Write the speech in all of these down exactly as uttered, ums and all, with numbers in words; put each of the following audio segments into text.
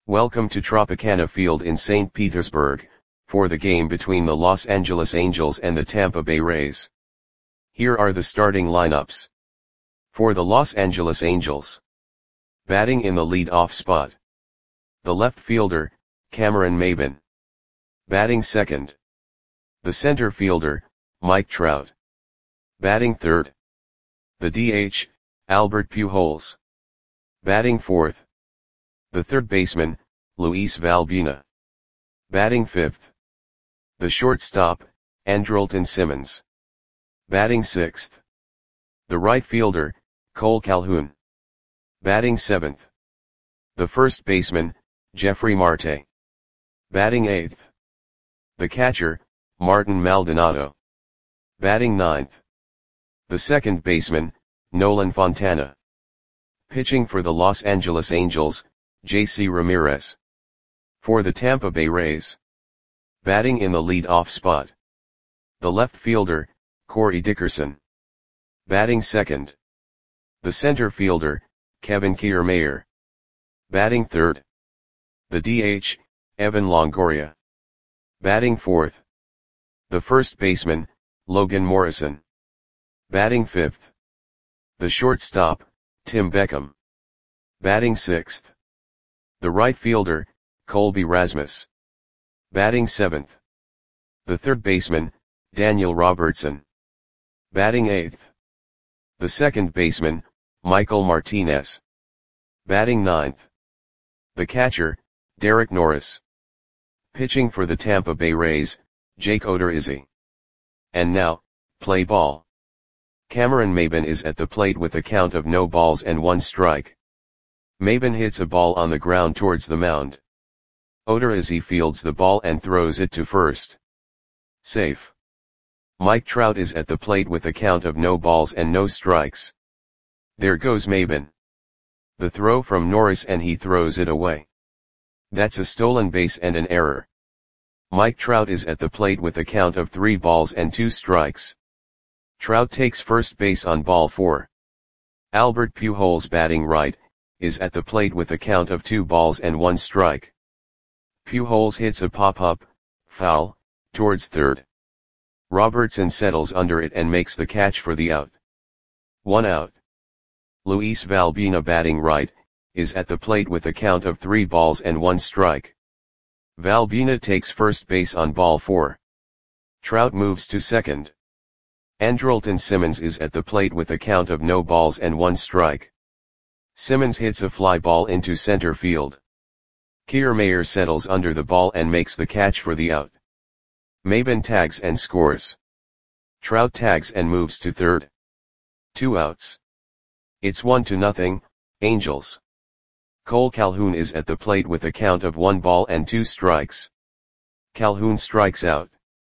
Welcome to Tropicana Field in Saint Petersburg, for the game between the Los Angeles Angels and the Tampa Bay Rays. Here are the starting lineups. For the Los Angeles Angels. Batting in the lead-off spot. The left fielder, Cameron Maybin. Batting second. The center fielder, Mike Trout. Batting third. The D H, Albert Pujols. Batting fourth. The third baseman, Luis Valbuena. Batting fifth. The shortstop, Andrelton Simmons. Batting sixth. The right fielder, Cole Calhoun. Batting seventh. The first baseman, Jeffrey Marte. Batting eighth. The catcher, Martin Maldonado. Batting ninth. The second baseman, Nolan Fontana. Pitching for the Los Angeles Angels, J C Ramirez. For the Tampa Bay Rays. Batting in the lead-off spot. The left fielder, Corey Dickerson. Batting second. The center fielder, Kevin Kiermaier. Batting third. The D H, Evan Longoria. Batting fourth. The first baseman, Logan Morrison. Batting fifth. The shortstop, Tim Beckham. Batting sixth. The right fielder, Colby Rasmus. Batting seventh. The third baseman, Daniel Robertson. Batting eighth. The second baseman, Michael Martinez. Batting ninth. The catcher, Derek Norris. Pitching for the Tampa Bay Rays, Jake Odorizzi. And now, play ball. Cameron Maybin is at the plate with a count of no balls and one strike. Maybin hits a ball on the ground towards the mound. Odorizzi fields the ball and throws it to first. Safe. Mike Trout is at the plate with a count of no balls and no strikes. There goes Maybin. The throw from Norris and he throws it away. That's a stolen base and an error. Mike Trout is at the plate with a count of three balls and two strikes. Trout takes first base on ball four. Albert Pujols, batting right, is at the plate with a count of two balls and one strike. Pujols hits a pop-up, foul, towards third. Robertson settles under it and makes the catch for the out. One out. Luis Valbuena, batting right, is at the plate with a count of three balls and one strike. Valbuena takes first base on ball four. Trout moves to second. Andrelton Simmons is at the plate with a count of no balls and one strike. Simmons hits a fly ball into center field. Kiermaier settles under the ball and makes the catch for the out. Maybin tags and scores. Trout tags and moves to third. Two outs. It's one to nothing, Angels. Cole Calhoun is at the plate with a count of one ball and two strikes. Calhoun strikes out.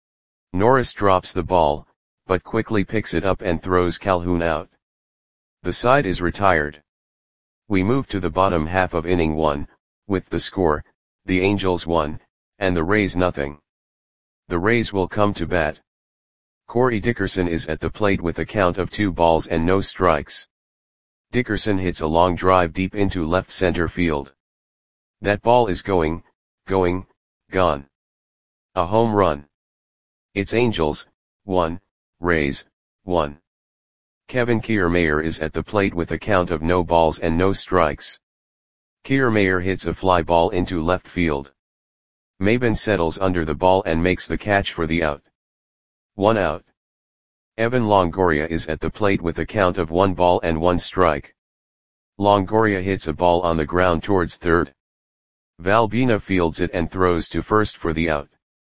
Norris drops the ball, but quickly picks it up and throws Calhoun out. The side is retired. We move to the bottom half of inning one, with the score, the Angels one, and the Rays nothing. The Rays will come to bat. Corey Dickerson is at the plate with a count of two balls and no strikes. Dickerson hits a long drive deep into left center field. That ball is going, going, gone. A home run. It's Angels, one, Rays, one. Kevin Kiermaier is at the plate with a count of no balls and no strikes. Kiermaier hits a fly ball into left field. Maybin settles under the ball and makes the catch for the out. One out. Evan Longoria is at the plate with a count of one ball and one strike. Longoria hits a ball on the ground towards third. Valbuena fields it and throws to first for the out.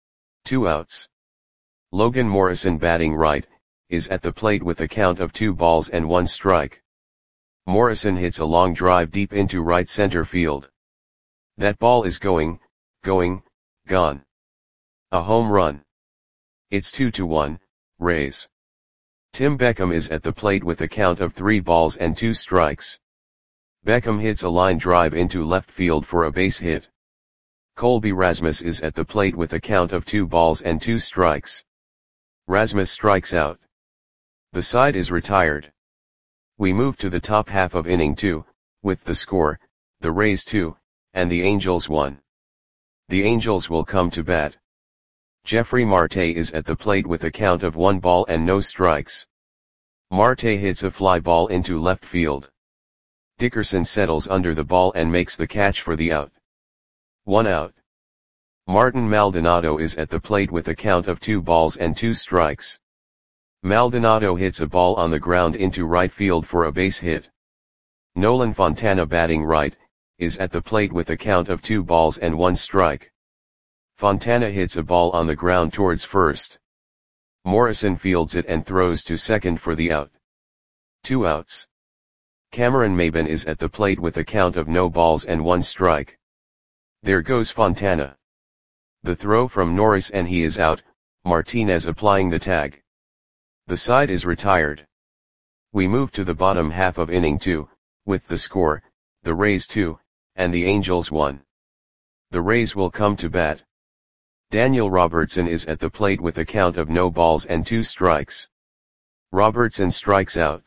Two outs. Logan Morrison, batting right, is at the plate with a count of two balls and one strike. Morrison hits a long drive deep into right center field. That ball is going, going, gone. A home run. It's two to one, Rays. Tim Beckham is at the plate with a count of three balls and two strikes. Beckham hits a line drive into left field for a base hit. Colby Rasmus is at the plate with a count of two balls and two strikes. Rasmus strikes out. The side is retired. We move to the top half of inning two, with the score, the Rays two, and the Angels won. The Angels will come to bat. Jeffrey Marte is at the plate with a count of one ball and no strikes. Marte hits a fly ball into left field. Dickerson settles under the ball and makes the catch for the out. One out. Martin Maldonado is at the plate with a count of two balls and two strikes. Maldonado hits a ball on the ground into right field for a base hit. Nolan Fontana, batting right, is at the plate with a count of two balls and one strike. Fontana hits a ball on the ground towards first. Morrison fields it and throws to second for the out. Two outs. Cameron Maybin is at the plate with a count of no balls and one strike. There goes Fontana. The throw from Norris and he is out, Martinez applying the tag. The side is retired. We move to the bottom half of inning two, with the score, the Rays two, and the Angels one. The Rays will come to bat. Daniel Robertson is at the plate with a count of no balls and two strikes. Robertson strikes out.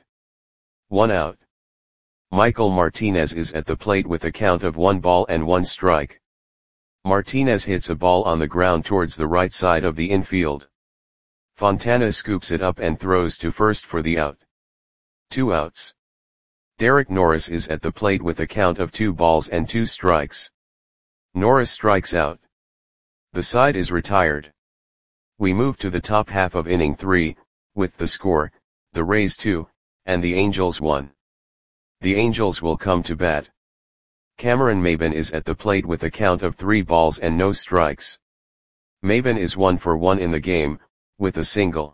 One out. Michael Martinez is at the plate with a count of one ball and one strike. Martinez hits a ball on the ground towards the right side of the infield. Fontana scoops it up and throws to first for the out. Two outs. Derek Norris is at the plate with a count of two balls and two strikes. Norris strikes out. The side is retired. We move to the top half of inning three, with the score, the Rays two, and the Angels one. The Angels will come to bat. Cameron Maybin is at the plate with a count of three balls and no strikes. Maybin is one for one in the game, with a single.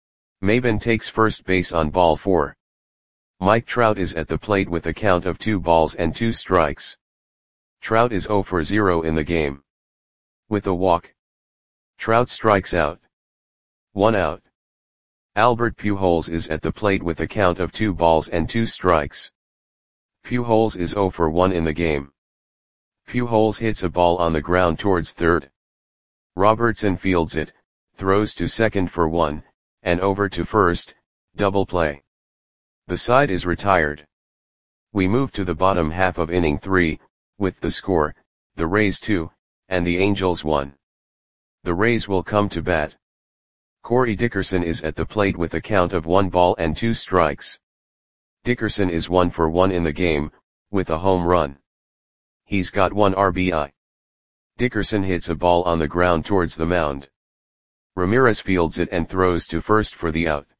Maybin takes first base on ball four. Mike Trout is at the plate with a count of two balls and two strikes. Trout is zero for zero in the game. With a walk, Trout strikes out. One out. Albert Pujols is at the plate with a count of two balls and two strikes. Pujols is zero for one in the game. Pujols hits a ball on the ground towards third. Robertson fields it, throws to second for one, and over to first, double play. The side is retired. We move to the bottom half of inning three, with the score, the Rays two, and the Angels one. The Rays will come to bat. Corey Dickerson is at the plate with a count of one ball and two strikes. Dickerson is one for one in the game, with a home run. He's got one R B I. Dickerson hits a ball on the ground towards the mound. Ramirez fields it and throws to first for the out.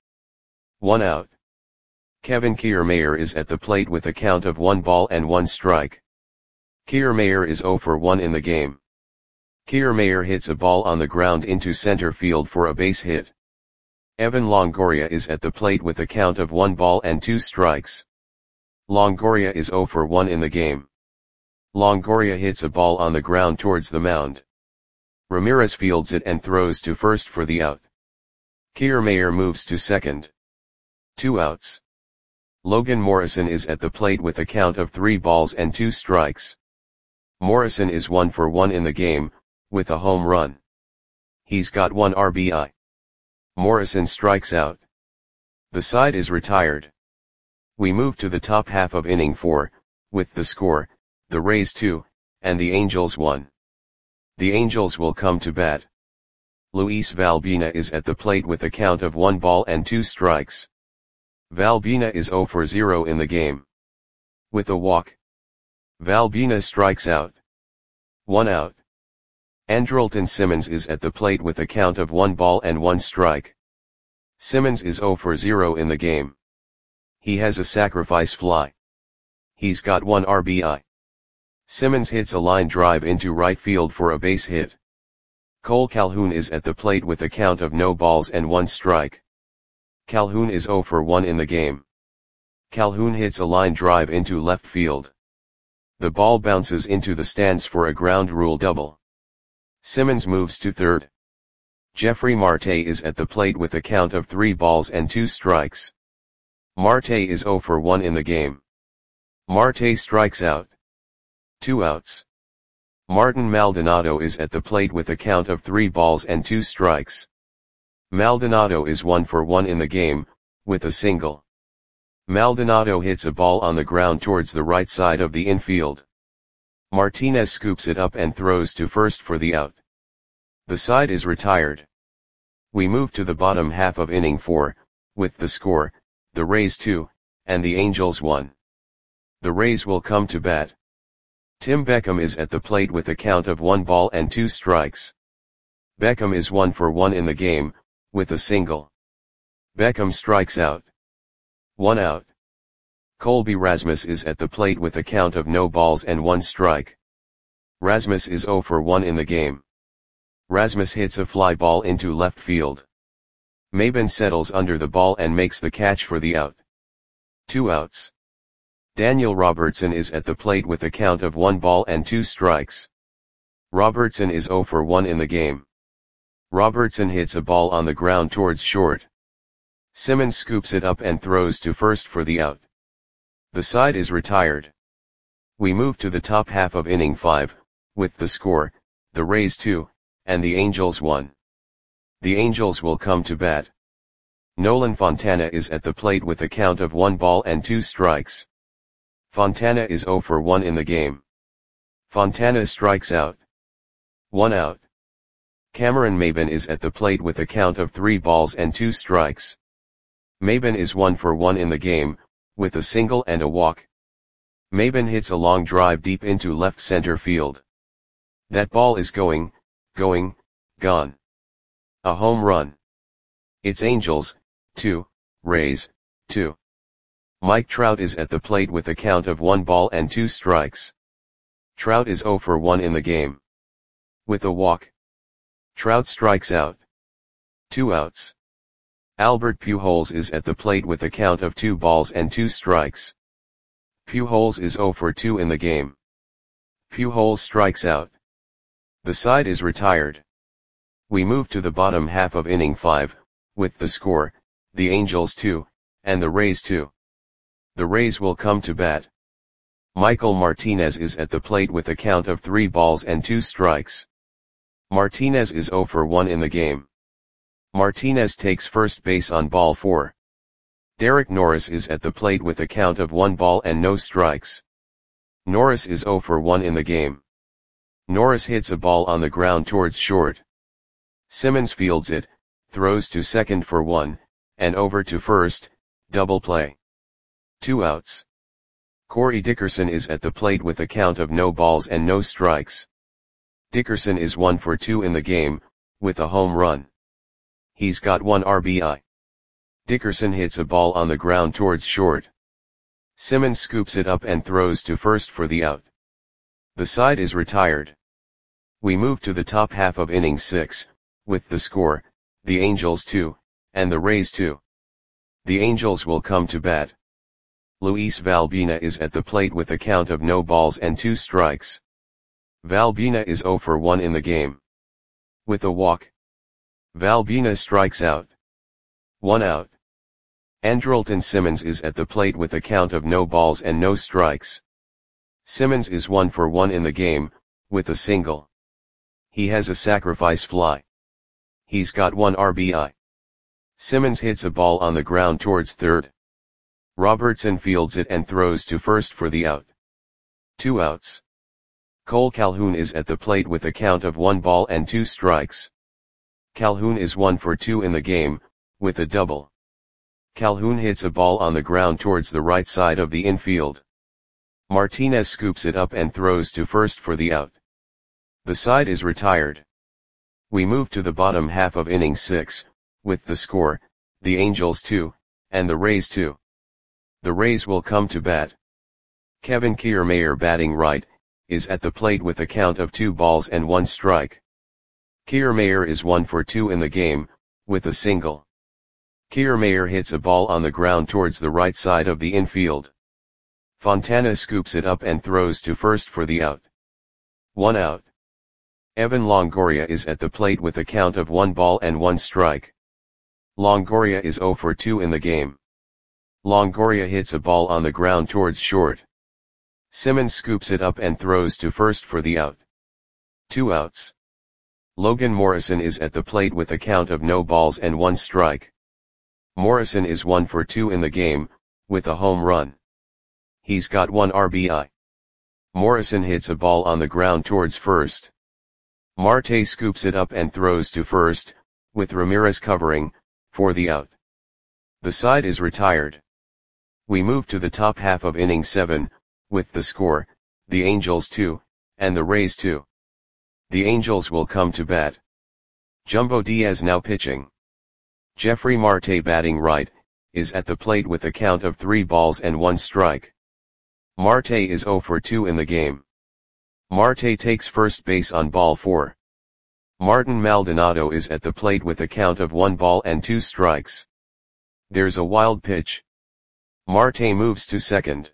One out. Kevin Kiermaier is at the plate with a count of one ball and one strike. Kiermaier is zero for one in the game. Kiermaier hits a ball on the ground into center field for a base hit. Evan Longoria is at the plate with a count of one ball and two strikes. Longoria is zero for one in the game. Longoria hits a ball on the ground towards the mound. Ramirez fields it and throws to first for the out. Kiermaier moves to second. Two outs. Logan Morrison is at the plate with a count of three balls and two strikes. Morrison is one for one in the game, with a home run. He's got one R B I. Morrison strikes out. The side is retired. We move to the top half of inning four, with the score, the Rays two, and the Angels one. The Angels will come to bat. Luis Valbina is at the plate with a count of one ball and two strikes. Valbina is zero for zero in the game. With a walk, Valbina strikes out. One out. Andrelton Simmons is at the plate with a count of one ball and one strike. Simmons is zero for zero in the game. He has a sacrifice fly. He's got one R B I. Simmons hits a line drive into right field for a base hit. Cole Calhoun is at the plate with a count of no balls and one strike. Calhoun is zero for one in the game. Calhoun hits a line drive into left field. The ball bounces into the stands for a ground rule double. Simmons moves to third. Jeffrey Marte is at the plate with a count of three balls and two strikes. Marte is zero for one in the game. Marte strikes out. Two outs. Martin Maldonado is at the plate with a count of three balls and two strikes. Maldonado is one for one in the game, with a single. Maldonado hits a ball on the ground towards the right side of the infield. Martinez scoops it up and throws to first for the out. The side is retired. We move to the bottom half of inning four, with the score, the Rays two, and the Angels one. The Rays will come to bat. Tim Beckham is at the plate with a count of one ball and two strikes. Beckham is one for one in the game, with a single. Beckham strikes out. One out. Colby Rasmus is at the plate with a count of no balls and one strike. Rasmus is zero for one in the game. Rasmus hits a fly ball into left field. Maben settles under the ball and makes the catch for the out. Two outs. Daniel Robertson is at the plate with a count of one ball and two strikes. Robertson is zero for one in the game. Robertson hits a ball on the ground towards short. Simmons scoops it up and throws to first for the out. The side is retired. We move to the top half of inning five, with the score, the Rays two, and the Angels one. The Angels will come to bat. Nolan Fontana is at the plate with a count of one ball and two strikes. Fontana is zero for one in the game. Fontana strikes out. One out. Cameron Maben is at the plate with a count of three balls and two strikes. Maben is one for one in the game, with a single and a walk. Maben hits a long drive deep into left center field. That ball is going, going, gone. A home run. It's Angels, two, Rays, two. Mike Trout is at the plate with a count of one ball and two strikes. Trout is zero for one in the game. With a walk. Trout strikes out. Two outs. Albert Pujols is at the plate with a count of two balls and two strikes. Pujols is zero for two in the game. Pujols strikes out. The side is retired. We move to the bottom half of inning five, with the score, the Angels two, and the Rays two. The Rays will come to bat. Michael Martinez is at the plate with a count of three balls and two strikes. Martinez is zero for one in the game. Martinez takes first base on ball four. Derek Norris is at the plate with a count of one ball and no strikes. Norris is zero for one in the game. Norris hits a ball on the ground towards short. Simmons fields it, throws to second for one, and over to first, double play. Two outs. Corey Dickerson is at the plate with a count of no balls and no strikes. Dickerson is one for two in the game, with a home run. He's got one R B I. Dickerson hits a ball on the ground towards short. Simmons scoops it up and throws to first for the out. The side is retired. We move to the top half of inning six, with the score, the Angels two, and the Rays two. The Angels will come to bat. Luis Valbina is at the plate with a count of no balls and two strikes. Valbina is zero for one in the game. With a walk. Valbina strikes out. One out. Andrelton Simmons is at the plate with a count of no balls and no strikes. Simmons is one for one in the game, with a single. He has a sacrifice fly. He's got one R B I. Simmons hits a ball on the ground towards third. Robertson fields it and throws to first for the out. Two outs. Cole Calhoun is at the plate with a count of one ball and two strikes. Calhoun is one for two in the game, with a double. Calhoun hits a ball on the ground towards the right side of the infield. Martinez scoops it up and throws to first for the out. The side is retired. We move to the bottom half of inning six, with the score, the Angels two, and the Rays two. The Rays will come to bat. Kevin Kiermaier, batting right, is at the plate with a count of two balls and one strike. Kiermaier is one for two in the game, with a single. Kiermaier hits a ball on the ground towards the right side of the infield. Fontana scoops it up and throws to first for the out. One out. Evan Longoria is at the plate with a count of one ball and one strike. Longoria is zero for two in the game. Longoria hits a ball on the ground towards short. Simmons scoops it up and throws to first for the out. Two outs. Logan Morrison is at the plate with a count of no balls and one strike. Morrison is one for two in the game, with a home run. He's got one R B I. Morrison hits a ball on the ground towards first. Marte scoops it up and throws to first, with Ramirez covering, for the out. The side is retired. We move to the top half of inning seven, with the score, the Angels two, and the Rays two. The Angels will come to bat. Jumbo Diaz now pitching. Jeffrey Marte batting right, is at the plate with a count of three balls and one strike. Marte is oh for two in the game. Marte takes first base on ball four. Martin Maldonado is at the plate with a count of one ball and two strikes. There's a wild pitch. Marte moves to second.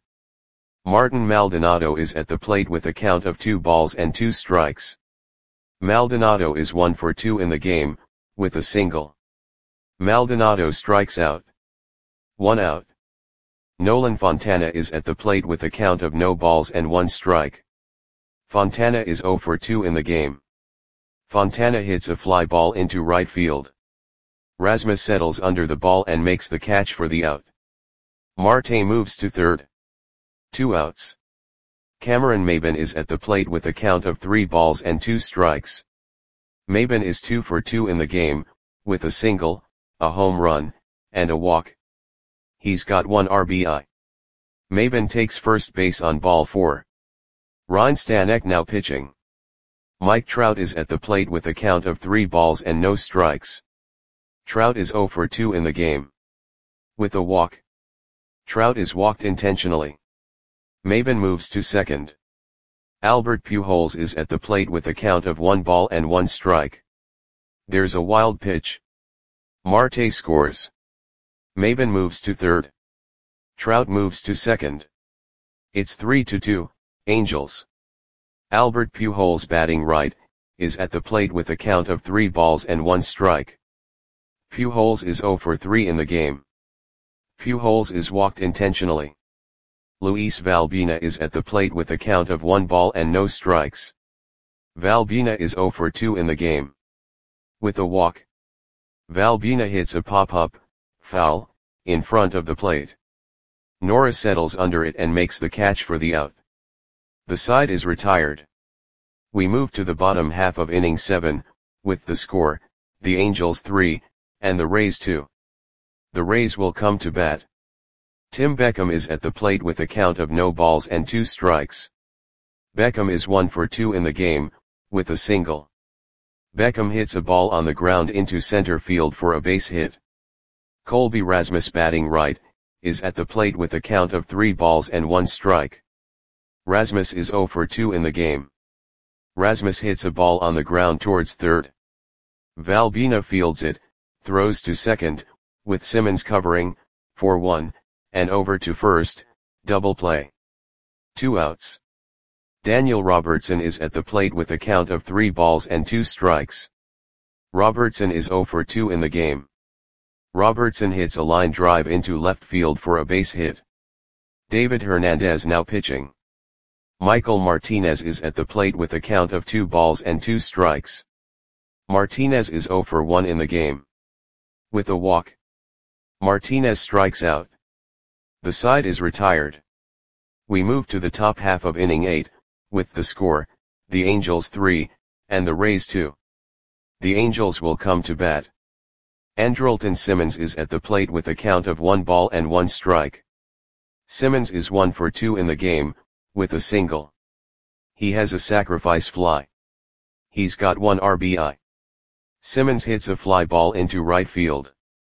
Martin Maldonado is at the plate with a count of two balls and two strikes. Maldonado is one for two in the game, with a single. Maldonado strikes out. One out. Nolan Fontana is at the plate with a count of no balls and one strike. Fontana is oh for two in the game. Fontana hits a fly ball into right field. Rasmus settles under the ball and makes the catch for the out. Marte moves to third. Two outs. Cameron Maybin is at the plate with a count of three balls and two strikes. Maybin is two for two in the game, with a single, a home run, and a walk. He's got one R B I. Maybin takes first base on ball four. Ryan Stanek now pitching. Mike Trout is at the plate with a count of three balls and no strikes. Trout is oh for two in the game. With a walk. Trout is walked intentionally. Maybin moves to second. Albert Pujols is at the plate with a count of one ball and one strike. There's a wild pitch. Marte scores. Maybin moves to third. Trout moves to second. It's three to two, Angels. Albert Pujols batting right, is at the plate with a count of three balls and one strike. Pujols is oh for three in the game. Pujols is walked intentionally. Luis Valbuena is at the plate with a count of one ball and no strikes. Valbuena is oh for two in the game. With a walk. Valbuena hits a pop-up, foul, in front of the plate. Norris settles under it and makes the catch for the out. The side is retired. We move to the bottom half of inning seven, with the score, the Angels three, and the Rays two. The Rays will come to bat. Tim Beckham is at the plate with a count of no balls and two strikes. Beckham is one for two in the game, with a single. Beckham hits a ball on the ground into center field for a base hit. Colby Rasmus batting right, is at the plate with a count of three balls and one strike. Rasmus is oh for two in the game. Rasmus hits a ball on the ground towards third. Valbuena fields it, throws to second, with Simmons covering, for one, and over to first, double play. Two outs. Daniel Robertson is at the plate with a count of three balls and two strikes. Robertson is oh for two in the game. Robertson hits a line drive into left field for a base hit. David Hernandez now pitching. Michael Martinez is at the plate with a count of two balls and two strikes. Martinez is oh for one in the game. With a walk. Martinez strikes out. The side is retired. We move to the top half of inning eight, with the score, the Angels three, and the Rays two. The Angels will come to bat. Andrelton Simmons is at the plate with a count of one ball and one strike. Simmons is one for two in the game, with a single. He has a sacrifice fly. He's got one R B I. Simmons hits a fly ball into right field.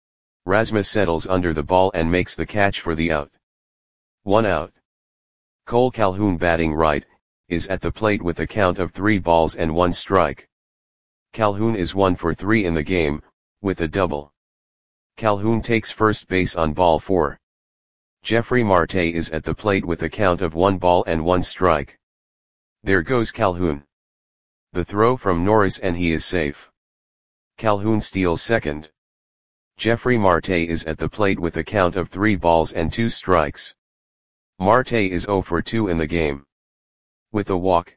Rasmus settles under the ball and makes the catch for the out. One out. Cole Calhoun batting right, is at the plate with a count of three balls and one strike. Calhoun is one for three in the game, with a double. Calhoun takes first base on ball four. Jeffrey Marte is at the plate with a count of one ball and one strike. There goes Calhoun. The throw from Norris and he is safe. Calhoun steals second. Jeffrey Marte is at the plate with a count of three balls and two strikes. Marte is oh for two in the game. With a walk.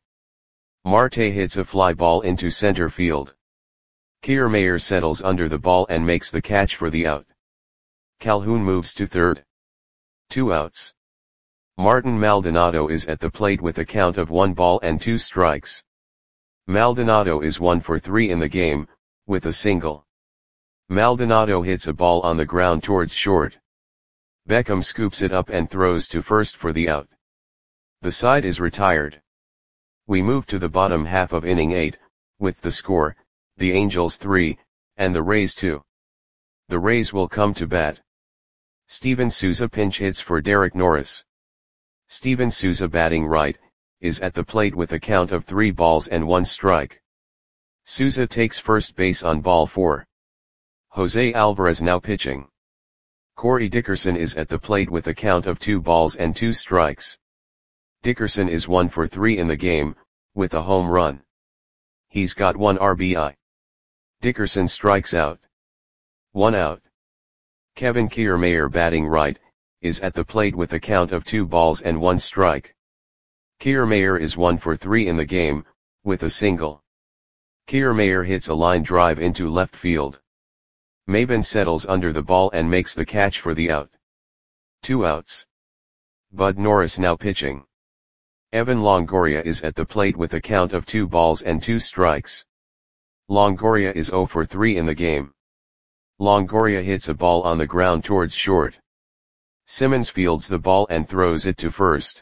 Marte hits a fly ball into center field. Kiermaier settles under the ball and makes the catch for the out. Calhoun moves to third. Two outs. Martin Maldonado is at the plate with a count of one ball and two strikes. Maldonado is one for three in the game, with a single. Maldonado hits a ball on the ground towards short. Beckham scoops it up and throws to first for the out. The side is retired. We move to the bottom half of inning eight, with the score, the Angels three, and the Rays two. The Rays will come to bat. Steven Souza pinch hits for Derek Norris. Steven Souza, batting right, is at the plate with a count of three balls and one strike. Souza takes first base on ball four. Jose Alvarez now pitching. Corey Dickerson is at the plate with a count of two balls and two strikes. Dickerson is one for three in the game, with a home run. He's got one R B I. Dickerson strikes out. One out. Kevin Kiermaier, batting right, is at the plate with a count of two balls and one strike. Kiermaier is one for three in the game, with a single. Kiermaier hits a line drive into left field. Maben settles under the ball and makes the catch for the out. Two outs. Bud Norris now pitching. Evan Longoria is at the plate with a count of two balls and two strikes. Longoria is zero for three in the game. Longoria hits a ball on the ground towards short. Simmons fields the ball and throws it to first.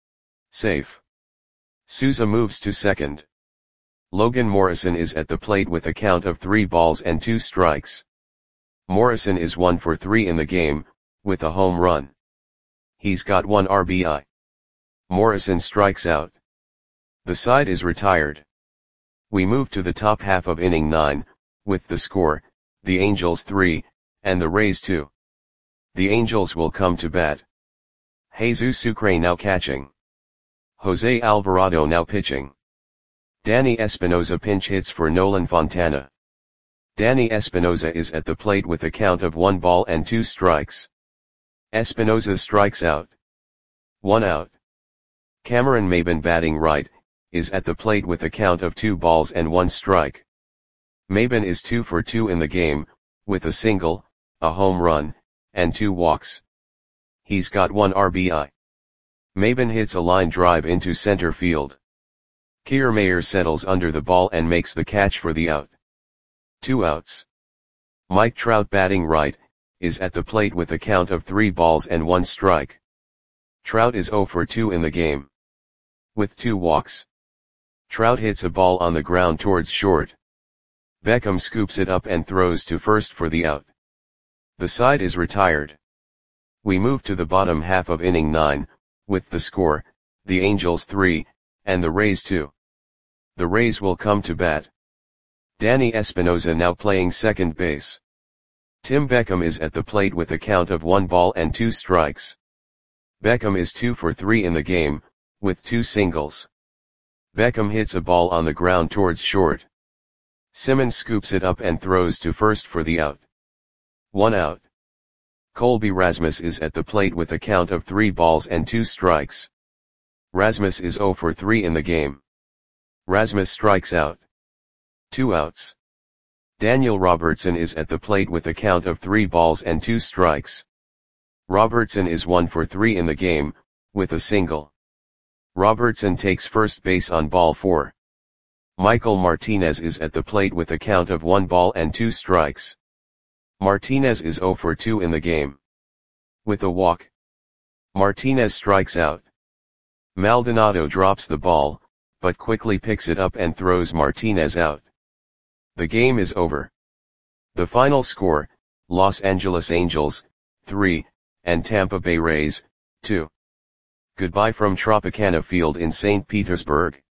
Safe. Souza moves to second. Logan Morrison is at the plate with a count of three balls and two strikes. Morrison is one for three in the game, with a home run. He's got one R B I. Morrison strikes out. The side is retired. We move to the top half of inning nine, with the score, the Angels three, and the Rays two. The Angels will come to bat. Jesus Sucre now catching. Jose Alvarado now pitching. Danny Espinosa pinch hits for Nolan Fontana. Danny Espinosa is at the plate with a count of one ball and two strikes. Espinosa strikes out. One out. Cameron Maben, batting right, is at the plate with a count of two balls and one strike. Maben is two for two in the game, with a single, a home run, and two walks. He's got one R B I. Maben hits a line drive into center field. Kiermaier settles under the ball and makes the catch for the out. Two outs. Mike Trout, batting right, is at the plate with a count of three balls and one strike. Trout is zero for two in the game. With two walks. Trout hits a ball on the ground towards short. Beckham scoops it up and throws to first for the out. The side is retired. We move to the bottom half of inning nine, with the score, the Angels three, and the Rays two. The Rays will come to bat. Danny Espinosa now playing second base. Tim Beckham is at the plate with a count of one ball and two strikes. Beckham is two for three in the game, with two singles. Beckham hits a ball on the ground towards short. Simmons scoops it up and throws to first for the out. One out. Colby Rasmus is at the plate with a count of three balls and two strikes. Rasmus is zero for three in the game. Rasmus strikes out. Two outs. Daniel Robertson is at the plate with a count of three balls and two strikes. Robertson is one for three in the game, with a single. Robertson takes first base on ball four. Michael Martinez is at the plate with a count of one ball and two strikes. Martinez is zero for two in the game. With a walk. Martinez strikes out. Maldonado drops the ball, but quickly picks it up and throws Martinez out. The game is over. The final score, Los Angeles Angels, three, and Tampa Bay Rays, two. Goodbye from Tropicana Field in Saint Petersburg.